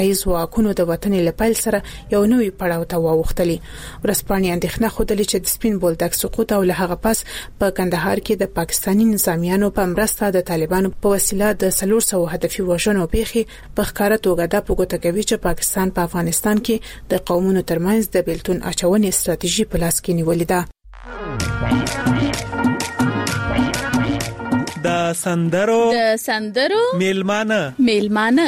ایز واکونو د وطن لپاره سره یو نوې پړاو ته واوښتلی. ورسپانیا اندېښنه خوده چې د سپین بولدک سقوط او له هغه پس په کندهار کې د پاکستاني نظامیانو په مرسته د طالبانو په وسیله د 400 هدفي وژنو پیښې په ښکارا توګه د پګوته کوي چې پاکستان په افغانستان کې د قومونو ترمنځ د بیلتون اچونې ستراتیژي په لاس کې نیولې ده. د سندرو میلمانه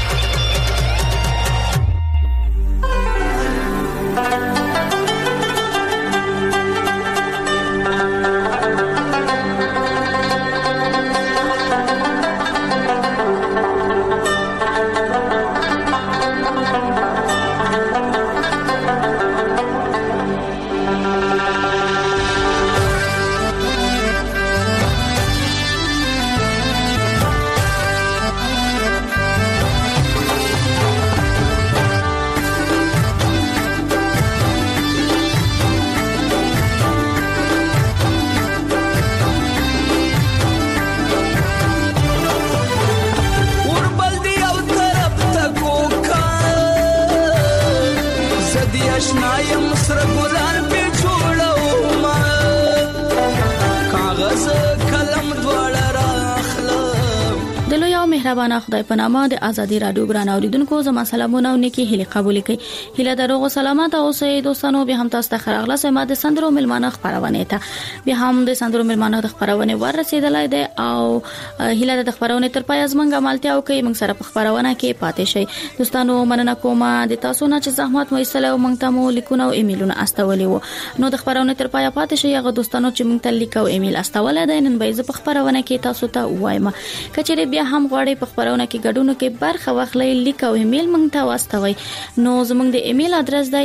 مهربانه خدای په نامه د ازادي رادیو ګران اوریدونکو زما سلامونه او نیکی هیله قبول کړئ. هیله دروغ سلامات او سه دوستانو به هم تاسو ته خراغله سم د سندرو ملمانه خبرونه ته به هم د سندرو ملمانه د خبرونه ورسېدلای دي او هیله د خبرونه تر پای ازمنګ عملتیا او کوي موږ سره په خبرونه کې پاتې شي. دوستانو مننه کوم د تاسو نه چې زحمت مو ایستلو موږ ته مو لیکونه او ایمیلونه استولې وو. نو د خبرونه تر پای پاتې شي هغه دوستانو چې موږ ته لیکو ایمیل استولې دي نن به زه په خبرونه کې تاسو ته وایم. کچېره بیا هم غواړئ په خبرونه کې ګډون کې برخه واخلئ لیک او ایمیل موږ ته واستوي. نو زموږ د ایمیل ادرس دی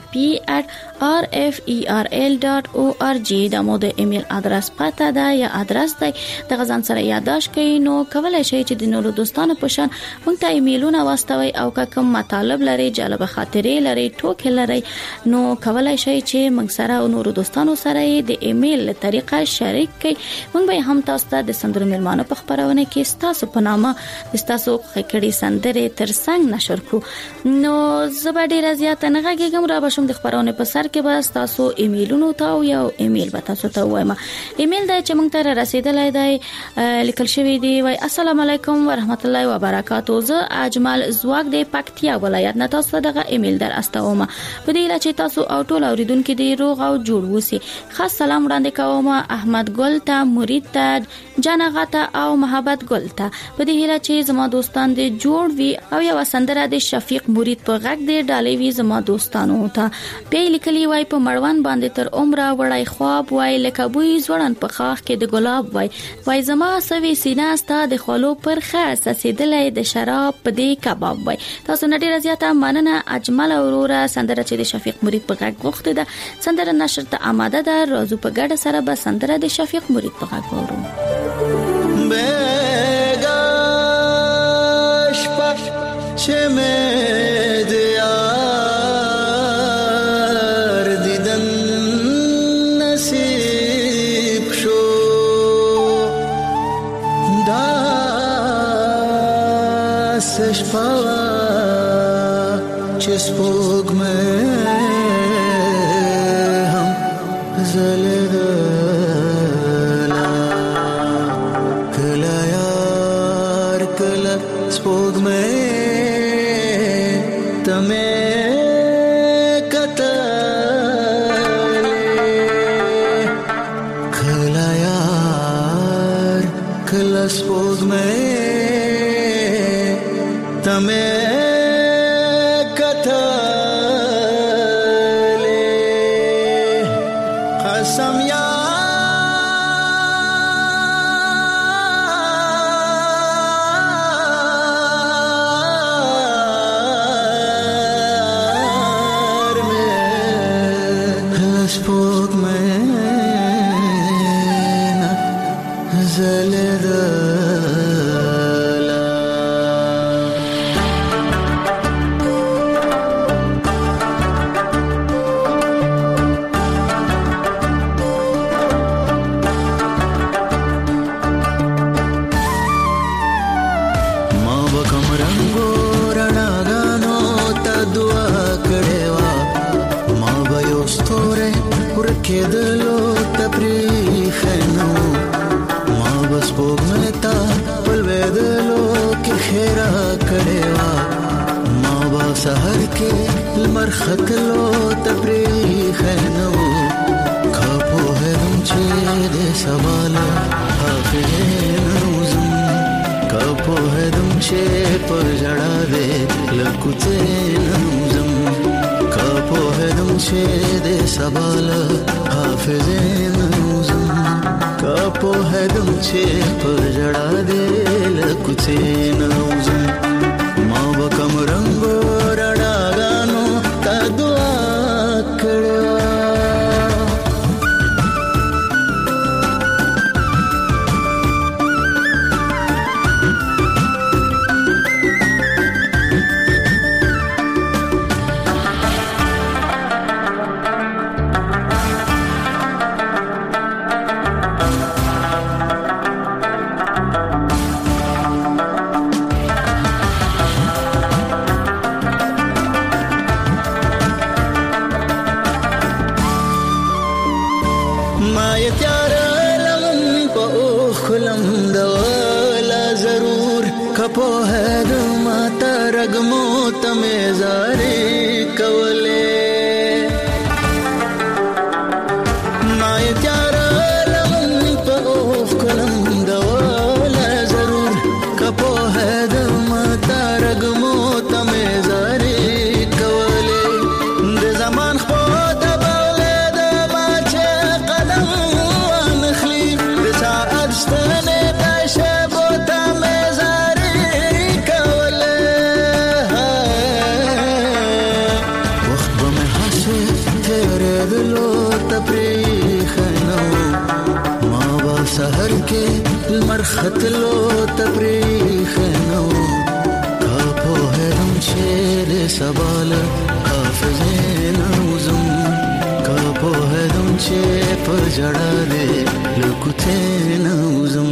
musicp@rferl.org دا مو د ایمیل ادرس پته ده یا ادرس دی د غزان سره یاداش کړئ. نو کولای شئ چې د نورو دوستانو په شان موږ ته ایمیلونه واستوي او کوم مطالب لري جالب خاطرې لري ټوکې لري نو کولای شئ چې موږ سره او نورو دوستانو سره د ایمیل طریقه شریک کړئ. موږ به هم تاسو ته د سندرو ملمانو په خبرونه کې تاسو په نامه تاسو خکړې سندره ترڅنګ نشر کو. نو زبر ډیر زیات نه غږیږم را بشم د خبرونه په سر کې بس تاسو ایمیلونو ته او یو ایمیل به تاسو ته وایم. ایمیل دا چې موږ ته رسیدلای دی لیکل شوی دی وای السلام علیکم ورحمت الله وبرکاتہ. زه اجمل زواګ د پکتیا ولایت نه تاسو دغه ایمیل در استوم په دې لچې تاسو او ټول اوریدونکو دی روغ او جوړ وسی. خاص سلام وړاندې کوم احمد ګل ته مرید ته جنغته او محبت ګل ته په دې هیله چې زما دوستان دې جوړ وي او یو سندره د شفیق مرید په غږ دې ډالې وي زما دوستانو ته. په لیکلي وای په مړوان باندې تر عمره وړای خواب وای لکه بوی زوړن په خاخ کې د ګلاب وای زما سوي سینه ستا د خلو پر خاص سیدلې د شراب په دې کباب وای. تاسو نډیر زیاته مننه اجمل اورورا سندره چې د شفیق مرید په غږ غوښته ده سندره نشر ته آماده ده. روزو په ګډه سره به سندره د شفیق مرید په غږ وورو. چه med yar didan nasib sho da seshpa che spog me ham zaledala kala yar kala spog me तमे कतले खला यार खलस पोग में तमे कतले कसम کېدلو تپریخنو ما بس پوغمتا پلوېدلو کې خیرا کړوا ما با سحر کې لمر خطلو تپریخنو کاپو هدم چې دې سوال حافظ نوزم کاپو هدم چې پر جړا دې لکوته نوزم کاپو هدم چې دې سوال حافظ نوزم کاپو هدم چې پر جړا دې لکوته نوزم ما وکم رنگو رڼاګانو تا دعا کړو کپو هد ماتا رگمو تمه زاری کوله مای تیار لمن په اوف کلم دوله ضرور کپو هد ماتا رگمو تمه زاری کوله د زمان خو د بوله د ماچه قدم ونخلی د ساعت ستنه تشبو تمه سحر کې لمر خطلو تپریخنو کاپو هرم شیر سوال حافظ نوزم کاپو هرم چې پر جړا دې لکوته نوزم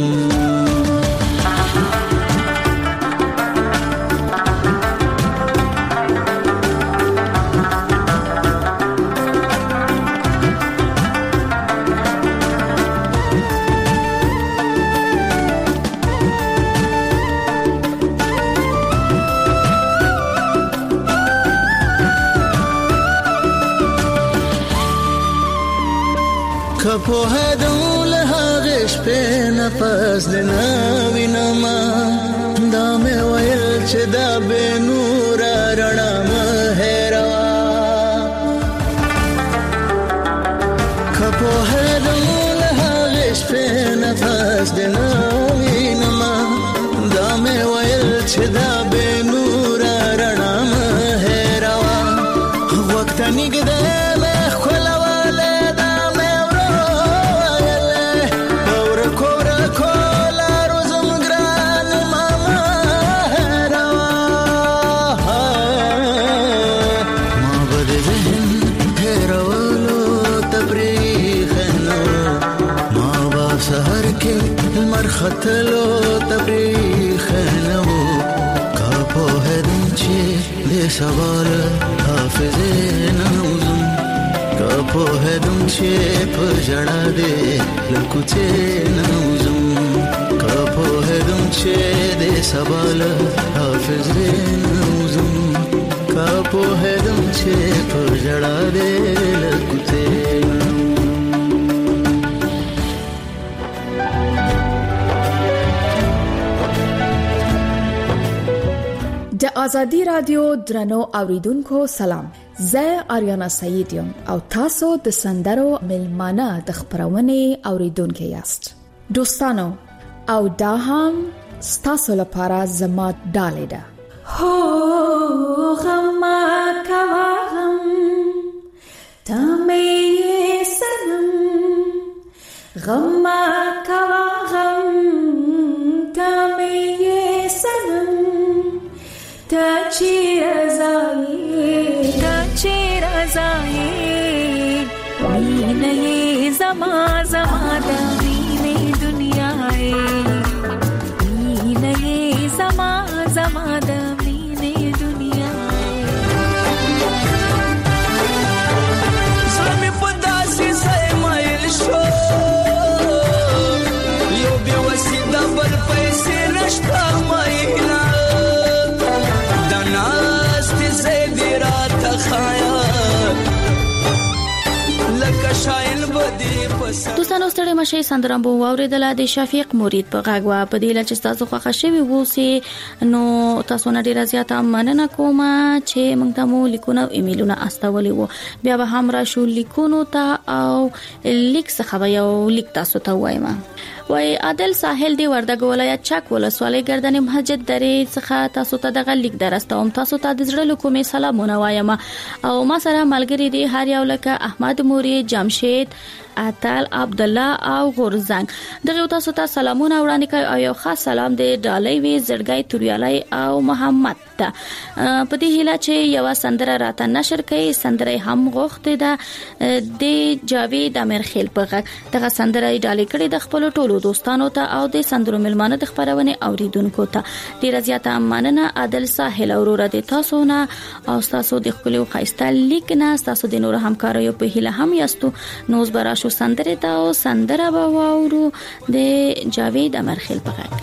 کپو هدول هغش په نفس دنا وینما دا مې ویل چې دا به نور رڼا مهروا کپو هدول هغش په نفس دنا وینما دا مې ویل چې دا به نور رڼا مهروا وخت نګده خطلو تپریخنو کاپو هدم چې دې سوال حافظ نوزم کاپو هدم چې پر جړا دې لکوته نوزم کاپو هدم چې دې سوال حافظ نوزم کاپو هدم چې پر جړا دې لکوته د ازادي رادیو درنو اوریدونکو سلام زه اریانا سعید یم او تاسو د سندرو ملمانه د خبرونه اوریدونکو یاست دوستانو او دا هم ستاسو لپاره زما ډالې ده هو غم کوم تمه سنم غم کوم تمه سنم تا چیر ازائی وینه زما د وینه دنیاي وینه زما د وینه دنیاي زمي په داسې ځای دوستانو ستړي مشي سندرم بو اوریدل د شفیق مرید په غاغوا په دې لچ تاسو خوښ شوی وو سي نو تاسو نه ډیر زیاته مننه کوم چې موږ ته مو لیکونه او ایمیلونه استولې وو بیا به هم را شو لیکونو ته او لیک څخه یو لیک تاسو ته وایم وای عادل ساحل دی وردګ ولایت چک ولسوالۍ ګردن مسجد درې څخه تاسو ته د لیک درستوم تاسو ته د زړه کومې سلامونه وایم او ما سره ملګری دی هر یو لکه احمد موري جمشید اتل عبد الله او غورزنګ دغه تاسو ته سلامونه وړاندې کوي او یو خاص سلام دی ډالۍ وی زړګي توریالای او محمد ته په دې هیله چې یو سندره راته نشر کړي سندره هم غوښته ده د جاوید امرخیل په غږ دغه سندره ډالۍ کړي د خپل ټولو دوستانو ته او د سندرو ملمانه د خبرونه اوریدونکو ته ډیر زیاته مننه عادل ساحل اورور د تاسو نه او تاسو د خپل خاصه لیک نه تاسو د نور همکارو په هیله هم یاستو نوز برا سندره تا او سندره با واورو د جاوید امرخیل په غږ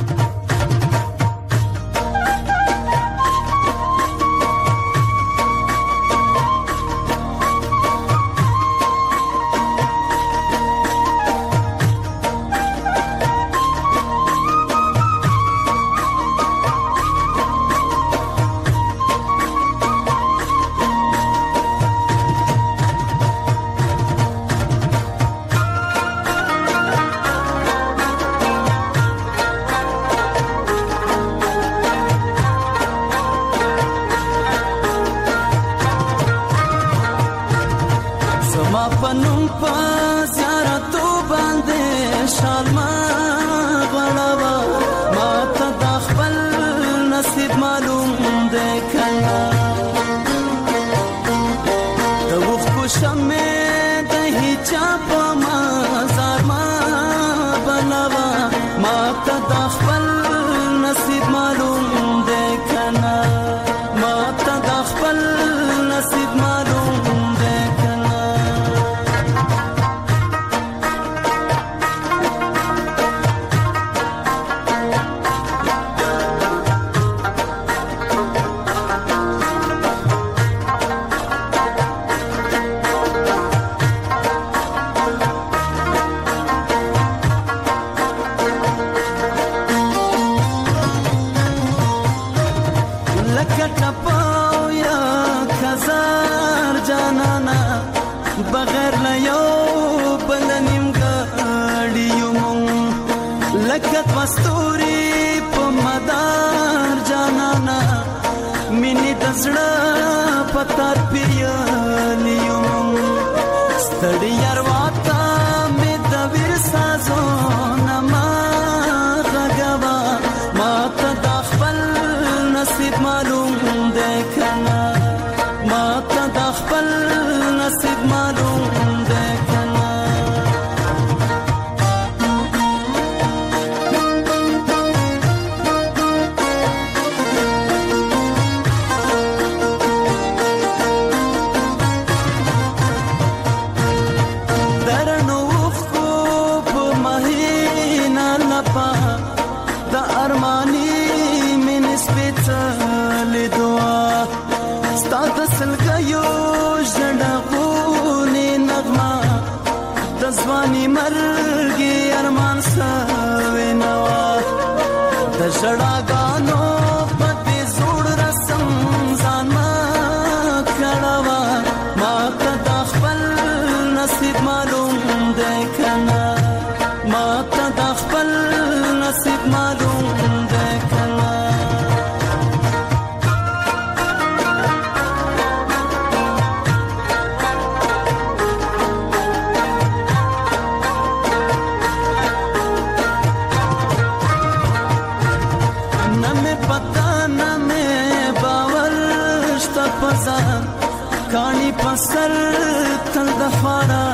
کانی پسر تل د خارا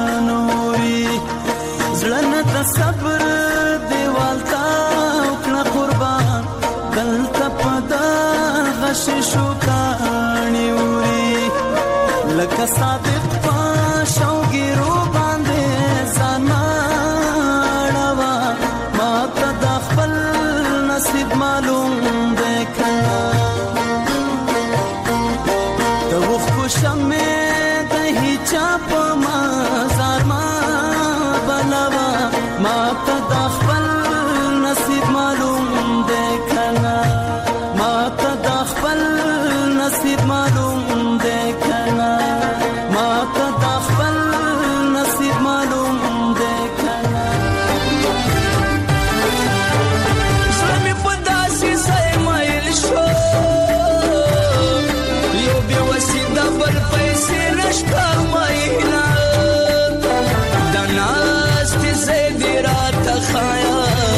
نوري زړه د صبر دیوال تا کړه قربان دلته پدا غش شو کانی وري لکه صادق پښوګرو باندې زمانوا ما ته د خپل نصیب معلوم ده کړه ته وخت شمه د هیچا په مزار ما نصیب معلوم دی کنا ما ته د خپل نصیب معلوم دی کنا زمي په داسې ځای مایل شو یو بې وسیله بل پیسې نشته ماینا د ناستې ځای دې راته ښایه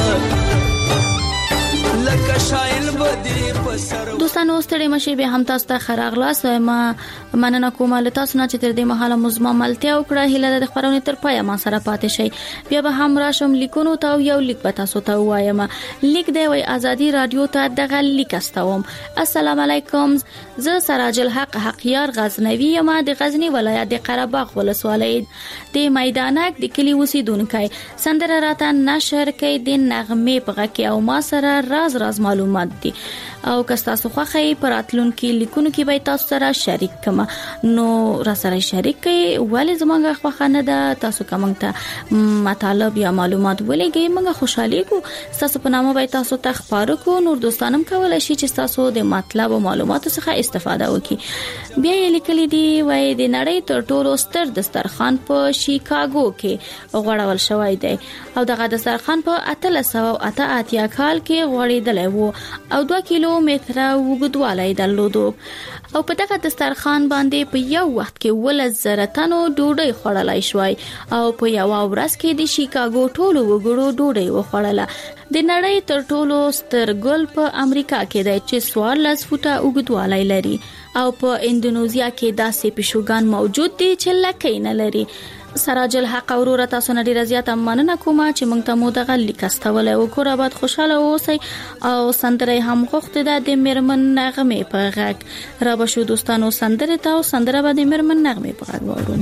لکه شایل بدې په سر دوستانو ستړي مشي به هم تاسو ته خراغلاس ما مننه کوم له تاسو نه چې تر دې مهاله مزما ملتیا وکړه هله د خبرونه تر پای ما سره پاتې شي بیا به هم راشم لیکونو ته یو لیک به تاسو ته وایم لیک دی وای ازادي رادیو ته دغه لیک استوم السلام علیکم زه سراج الحق حقیار غزنوی یم د غزنی ولایت د قره باغ ولسوالۍ د میدانک د کلی اوسیدونکو سندره راته نشر کوي د نغمه په غږ او ما سره راز معلومات دي او که تاسو خوښی پراتلونکو لیکونو کې به تاسو سره شریک کما نو را سره شریک کړئ ولې زمونږ خوښه نه ده تاسو کوم ته مطالب یا معلومات ولېږئ موږ خوشاله کو تاسو په نامه به تاسو ته خبرو کو نور دوستانم کولای شي چې تاسو د مطلب او معلوماتو څخه استفاده وکړي بیا یې لیکلي دی وای د نړۍ تر ټولو ستر دسترخوان په شیکاګو کې غوړول شوی دی او دغه دسترخوان په 1388 کال کې غوړېدلی وو او 2 کیلومتره وګدوالی درلودو او په دغه دسترخوان باندې په یو وخت کې 1000 تنو ډوډۍ خوړلای شوی او په یو ورځ کې د شیکاګو ټولو وګړو ډوډۍ وخوړله د نړۍ تر ټولو ستر ګل په امریکا کې دی چې 14 فوټه وګدوالی لري او په اندونیزیا کې داسې پښوګان موجود دي چې لکه نه لري سراج الحق اورور تاسو نه ډیر زیات مننه کوم چې موږ ته مو دغه لیکستول او کور آباد خوشاله اوسئ او سندره هم غوښته د مرمن نغمه په غږ را بشو دوستانو سندره ته او سندره به د مرمن نغمه په غږ وورو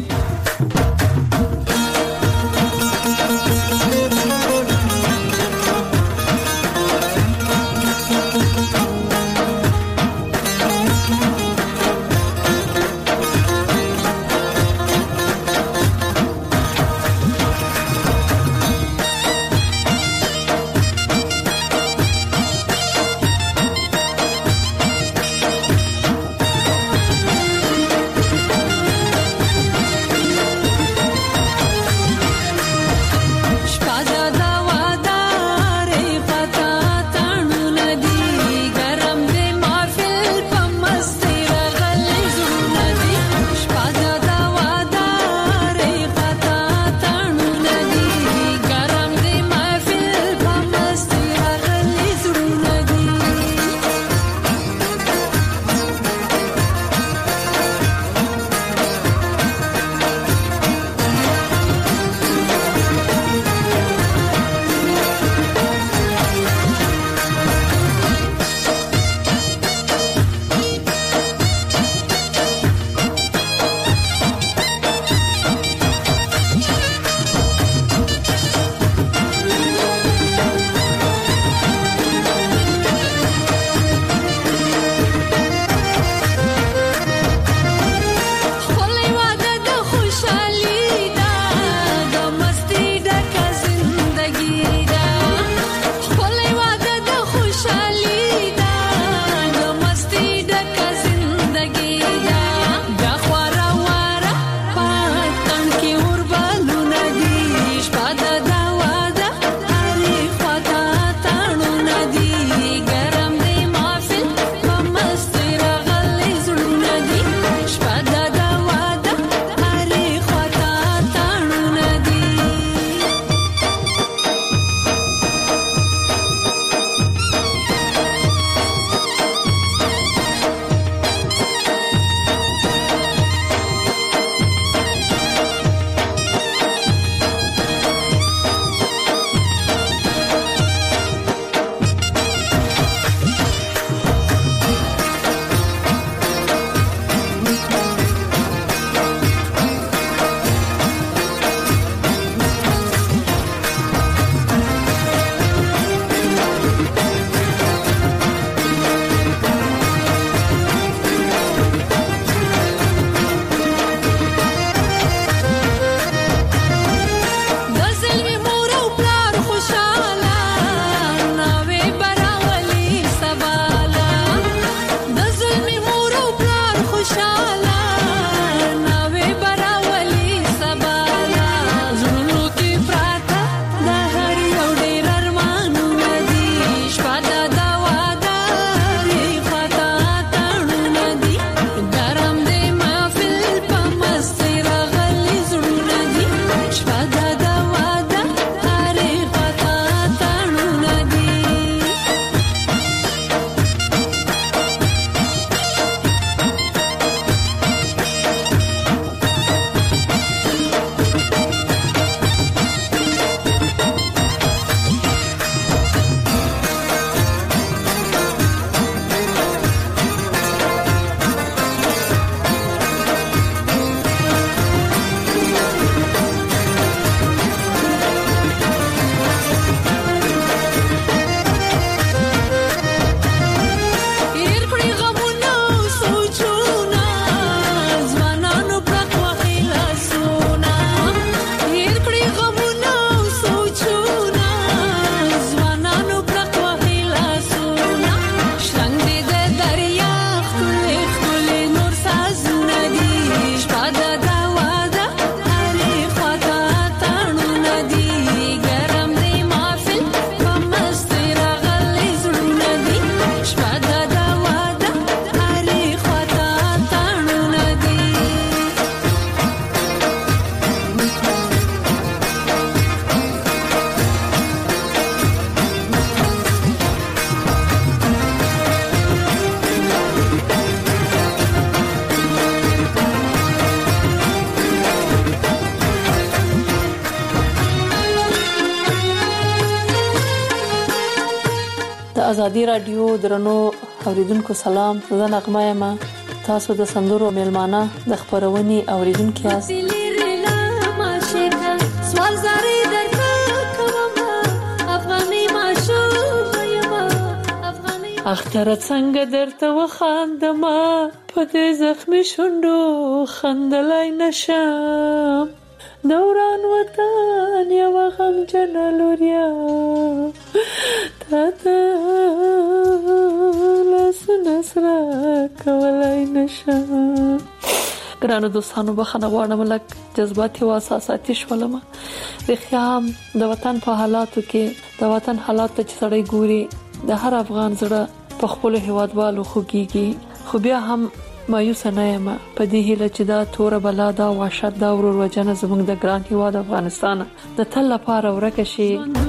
ازادي رادیو درنو اوریدونکو سلام، زه نغمه یم. تاسو د سندرو میلمانه د خبرونې اوریدونکو یاست. اختر څنګه درته وخاندما په دې زخمي شونډو خندلای نشم، دوران وطن یو غم جنلوریا تاته لسنسرا کولای نشم. ګرانو دوستانو بخښنه غواړم لکه جذباتي او احساساتي شولم. رخیام د وطن په حالاتو کې د وطن حالات ته سړی ګوري، د هر افغان زړه په خپل هیوادوالو خوږیږي، خو بیا هم مایوس نه یم په دې هیله چې دا تور بلا دا وحشت دا ورور وجنه زموږ د ګران هیواد افغانستان د تل لپاره ورکه شي.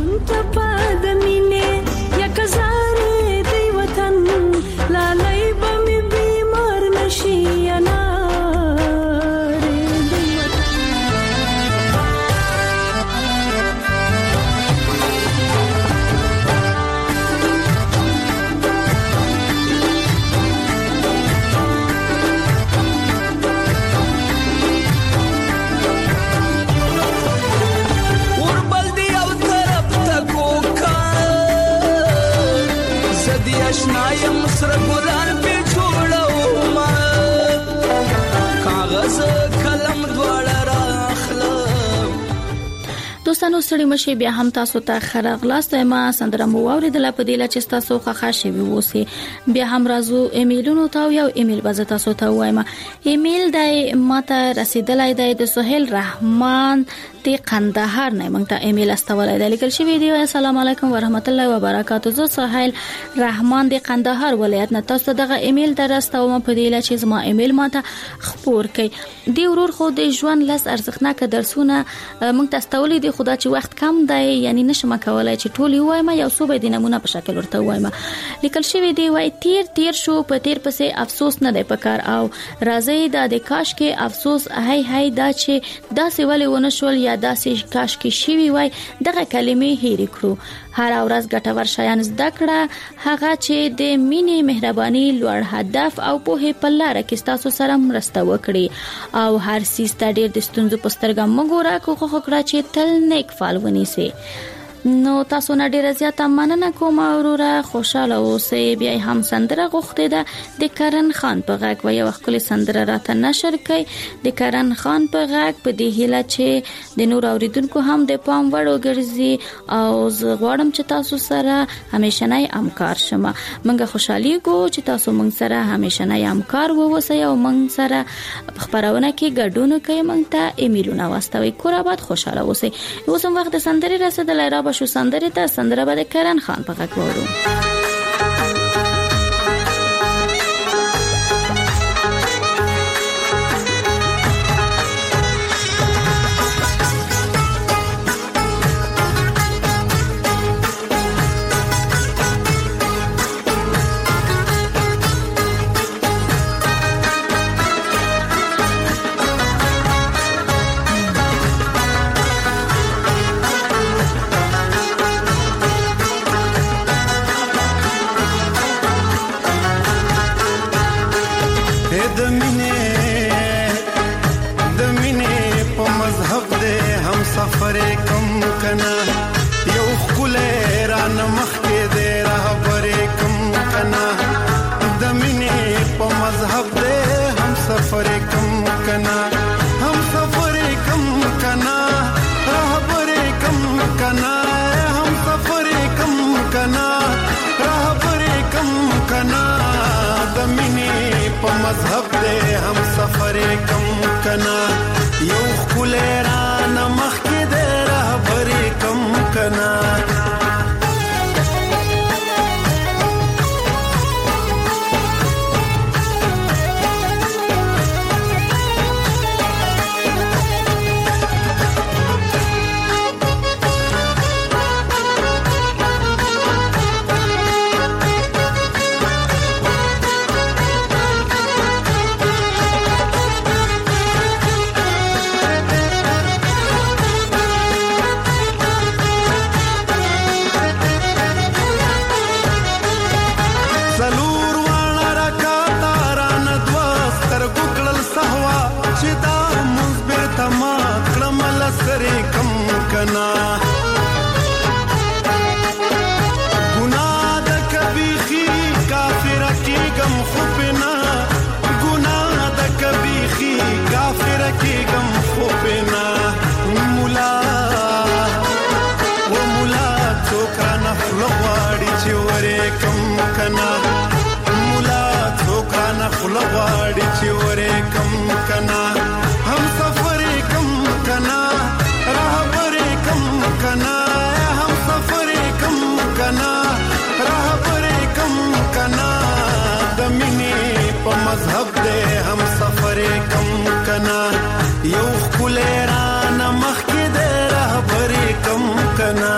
دوستانو ستړي مشه بیا هم تاسو ته خراغلاست ما سندره مو اوریدله په دې لچ تاسو خوښ شوي ووسی. بیا هم راځو ایمیلونو ته. یو ایمیل باز تاسو ته وایم. ایمیل دای ماته رسیدلای دی د سهیل رحمان د قندهار نه. موږ ته ایمیل استولای دی، لیکل شوی دی: السلام علیکم ورحمت الله وبرکاتہ. زه سهیل رحمان د قندهار ولایت نه تاسو دغه ایمیل درستوم په دې لچ زما ایمیل ماته خبر کړئ. دی ورور خو د ژوند لس ارزښتناک درسونه موږ ته استولې دي، خدا چې وخت کم دی یعنی نشم کولای چې ټول وایم، یو څو به د نمونه په شکل ورته وایم. لیکل شوی دی وای تیر شو په تیر پسې افسوس نه دی پکار، او راځي د کاش کې افسوس هاي دا چې داسې ولې ونه شول یا داسې کاش کې شوی وای دغه کلمې هېر کړو. هر ورځ ګټور شیان زده کړه، هغه چې د مینې مهرباني لوړ هدف او په لاره کې تاسو سره مرسته وکړي، او هر سیس ته ډېر د ستونزو په سترګه مګوره کوخه کړه چې تل نیک فال ونیسي. نو تاسو نه ډیره زیاته مننه کوم وروره، خوشاله اوسئ. بیا هم سندره غوښته ده د کرن خان په غږ و یو خپل سندره راته نشر کړي د کرن خان په غږ په دې هیله چې د نور اوریدونکو هم د پام وړ وګرځي، او زه غواړم چې تاسو سره همیشه نه همکار شمه. موږ خوشحالي کو چې تاسو موږ سره همیشه نه همکار ووسئ او موږ سره خبرونه کې ګډون کوي. موږ ته ایمیلونه واستوي. کور آباد، خوشاله اوسئ. اوس هم وخت سندره رسیدلای را شو سندره ته سندره به کرن خان په غږ وورو. سفر کم کنا یو خله را نمخ کې دې راهبر کم کنا د مینې په مذهب دې هم سفر کم کنا هم سفر کم کنا راهبر کم کنا هم سفر کم کنا راهبر کم کنا د مینې په مذهب دې هم سفر کم کنا یو خله را نمخ کې دې راهبر کم کنا مذهب دے هم سفر کم کنا یو خلران مخ کې دے رهبر کم کنا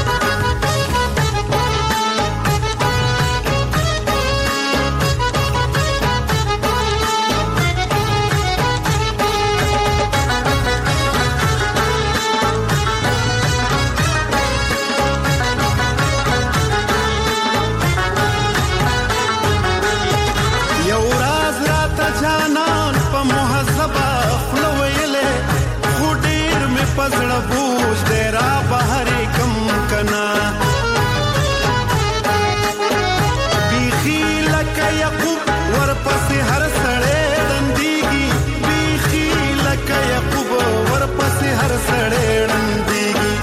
پزړه بوج دې را بهر کم کنا بیخی لکه یعقوب ورپسې هر سړی دندېږي بیخی لکه یعقوب ورپسې هر سړی دندېږي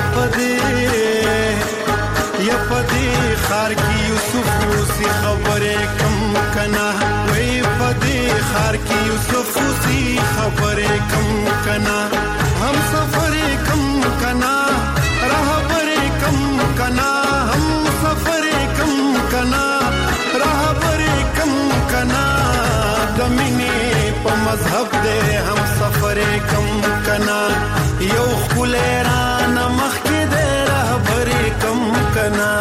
پدې خار کې یوسف اوسې خبرې کم کنا وای پدې خار کې یوسف اوسې خبرې کم کنا हम सफर कम कना रहबर कम कना हम सफर कम कना रहबर कम कना दमिने प मذहब दे हम सफर कम कना यो खुलेरान मख के दे रहबर कम कना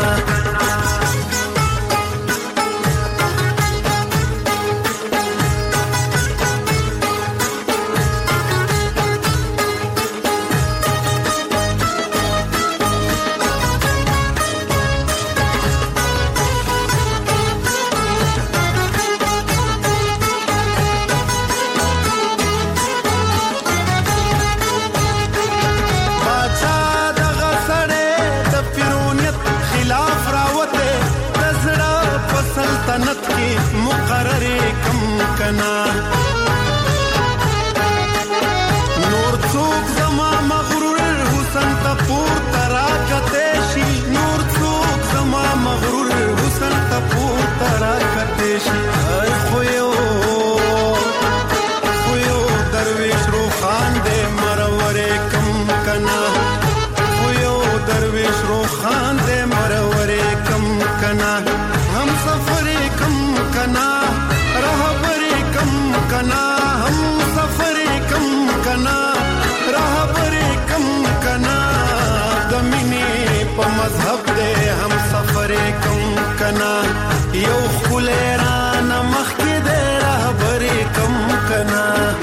सल्तनत की मुकर्रर कम कना नूर चूक जमा मगरूर हुसन तपूर तराकतेशी नूर चूक जमा मगरूर हुसन तपूर तराकतेशी खोयो दरवेश रूखान दे मरवरे कम कना खोयो दरवेश रूखान दे मरवरे कम कना हम सफर कम कना रहबर कम कना हम सफर कम कना रहबर कम कना दमिने प मذहब दे हम सफर कम कना यो खुलेरान मख के दे रहबर कम कना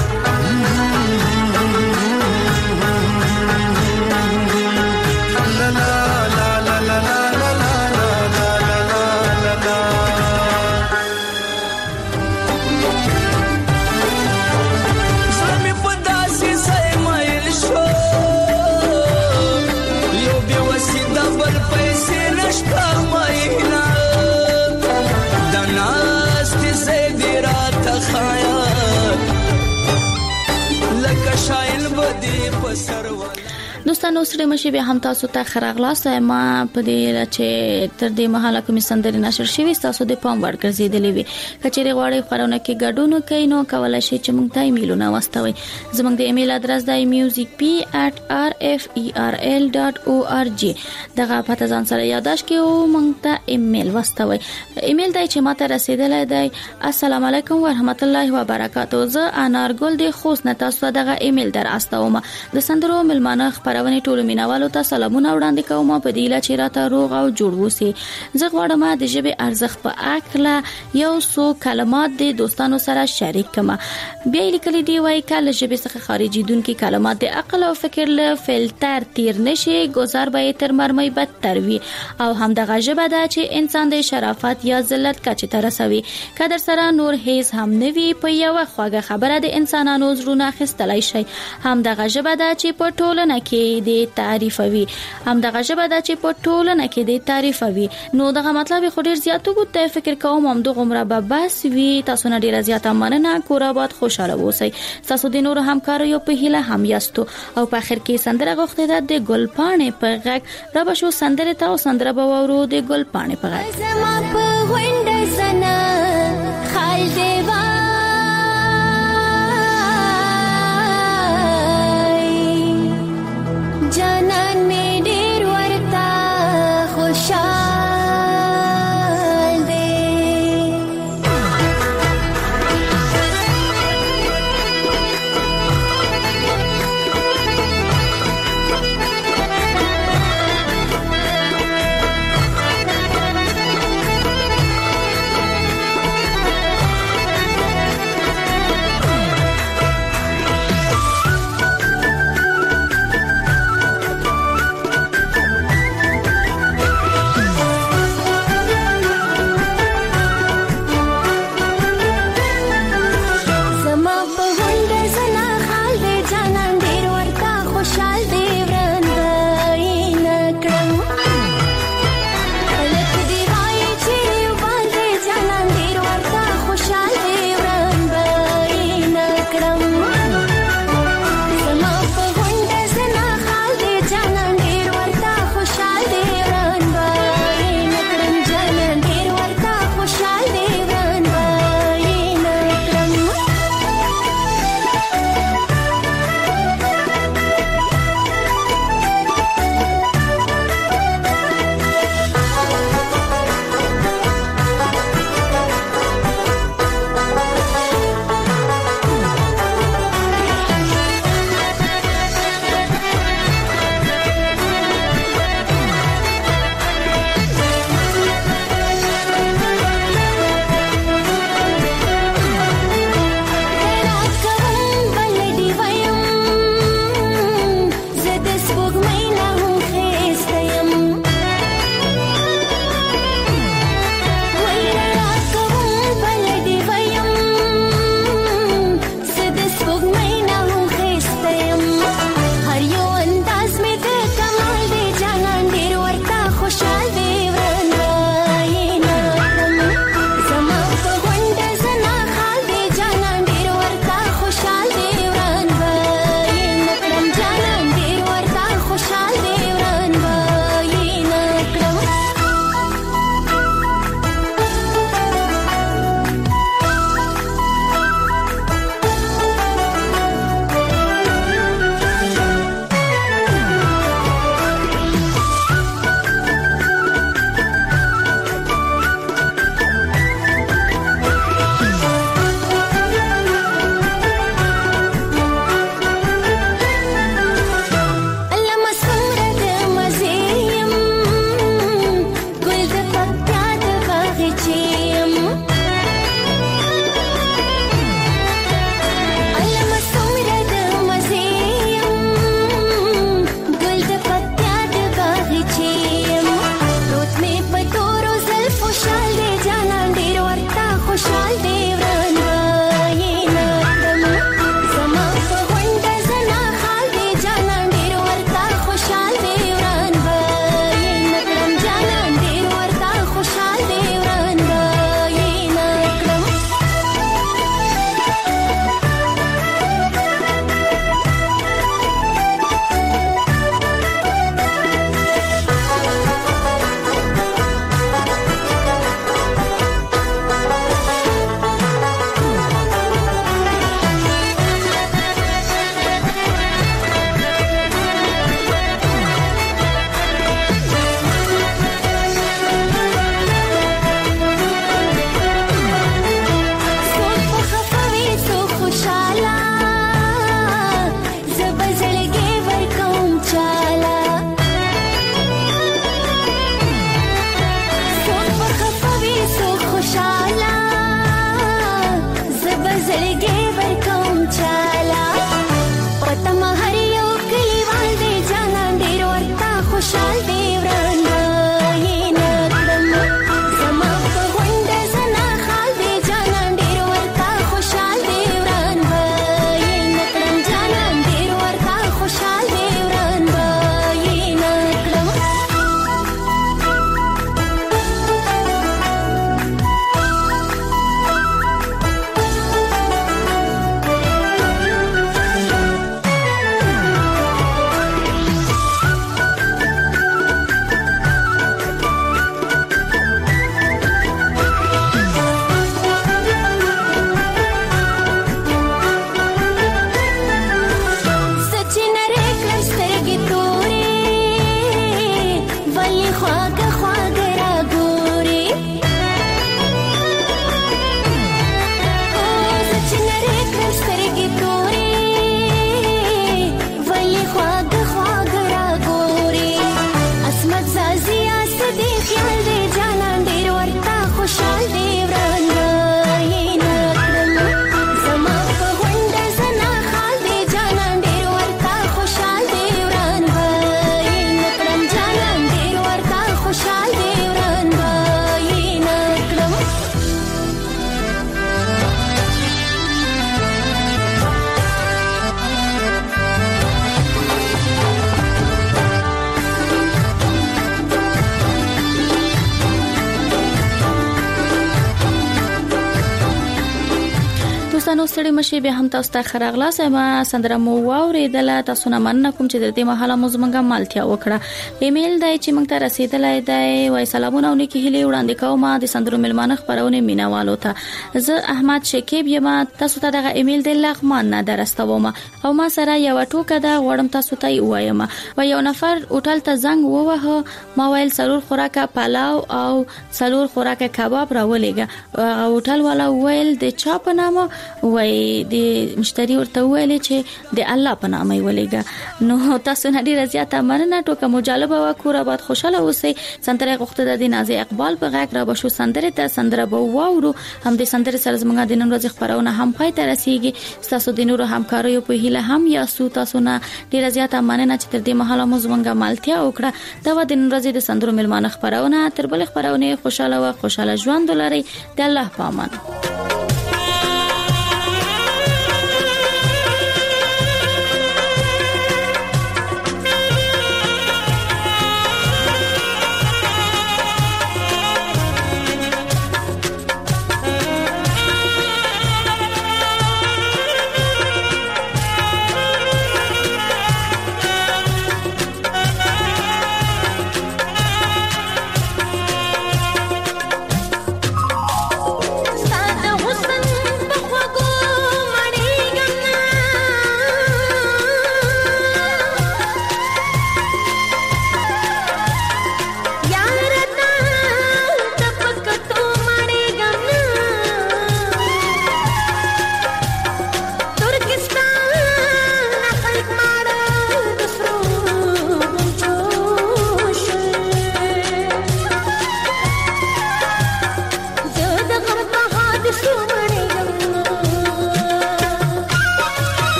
ला ला ला ला ला ला دوستانو سره مشي به هم تاسو ته خراغلاس ما په دې چې تر دې مهاله کوم سندري نشر شوي تاسو د پام وړ ګرځیدلې وي کچېره غواړي خبرونه کې ګډون کوي نو کولای شئ چې موږ ته ایمیلونه واستوي زموږ د ایمیل ادرس دی musicp@rferl.org دغه پته ځان سره یاداش کې او موږ ته ایمیل واستوي ایمیل دی چې ماته رسیدلې دی السلام علیکم ورحمت الله وبرکاتو زه انارګل د خوست نه تاسو دغه ایمیل در استوم د سندرو ملمانه خبرونه ټول مینوالو ته سلامونه وړاندې کوم په دې لا چې راته روغ او جوړ وسی زه غواړم د ژبه ارزښت په اکله یو څو کلمات د دوستانو سره شریک کړم بیا لیکلي دی وای کله ژبه څخه خارجي دن کې کلمات د عقل او فکر له فلټر تیر نشي گزار به تر مرمۍ بدتر وي او هم دغه ژبه ده چې انسان د شرافت یا ذلت کچې ته رسوي کدر سره نور هیڅ هم نوي په یو خواږه خبره د انسانانو زړونه خستلای شي هم دغه ژبه ده چې په ټولنه کې د تعریفوي هم دغه ژبه ده چې په ټولنه کې د تعریفوي نو دغه مطلب خو ډیر زیات وګت فکر کوم هم دغه عمره به بس وی تاسو نه ډیر زیات مننه کور آباد خوشاله اوسئ تاسو د نور همکارو یو په هله هم یاستو او په اخر کې سندره غوښته ده د ګلپانې په غږ را بشو سندره ته او سندره به ورو د ګلپانې په غږ زما په وینډه سنا خال دیوا جانان می ډیر ورتا خوشال دے زړګي ورکوم چالا پته مهر یو کلیوال دی جانان ډیر ورته خوشحال دی ورانه دوستانو ستړي مشي به هم تاسو ته خراغلا سم سندره مو واوریدله تاسو نه من کوم چې د دې مهاله مزمنګه مالتیا وکړه ایمیل دای چې موږ ته رسیدلای دی وای سلامونه ونکي هلي وړاندې کوم د سندرو ملمانه خبرونه مینوالو ته زه احمد شکیب یم تاسو ته دغه ایمیل د لغمان نه درستوم او ما سره یو ټوکه دا وړم تاسو ته وایم و یو نفر هوټل ته زنګ ووهه ما ویل سرور خوراکه پلاو او سرور خوراکه کباب راولېګه هوټل والا ویل د چا په نامه وای د مشتری ورته ویل چې د الله په نامه ولېګا نو تاسو نه ډیر زیاته مننه ټوکه مجالبه او کور آباد خوشاله اوسئ سندره غوښته د نازي اقبال په غاک را بشو سندره ته سندره به واورو هم د سندره سره زمونږ د نن ورځې خبرونه هم پای ته رسیږي تاسو د نورو همکاریو په هیله هم یا سو تاسو نه ډیر زیاته مننه چې تر دې مهاله مو زمونږه مالتیا وکړه دا و د نن ورځې د سندرو ملمانه خبرونه تر بل خبرونه خوشاله او خوشاله ژوند ولرئ د الله په امان